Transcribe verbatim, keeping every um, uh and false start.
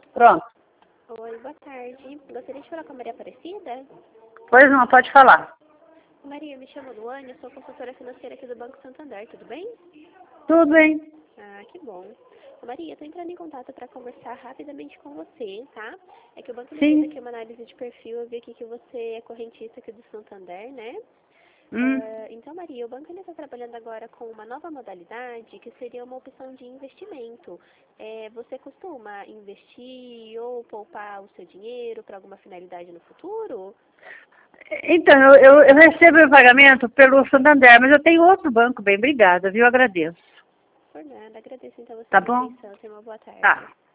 Pronto. Oi, boa tarde. Gostaria de falar com a Maria Aparecida? Pois não, pode falar. Maria, me chamo Luane, eu sou consultora financeira aqui do Banco Santander, tudo bem? Tudo bem. Ah, que bom. Ô, Maria, eu tô entrando em contato para conversar rapidamente com você, tá? É que o banco me fez Sim. aqui uma análise de perfil, eu vi aqui que você é correntista aqui do Santander, né? Hum. Ah, então, Maria, o banco está trabalhando agora com uma nova modalidade que seria uma opção de investimento. É, você costuma investir ou poupar o seu dinheiro para alguma finalidade no futuro? Então, eu, eu, eu recebo o pagamento pelo Santander, mas eu tenho outro banco bem, obrigada, viu? Eu agradeço. Por nada, agradeço então a Tá sua bom? atenção. Tenha uma boa tarde. Tá.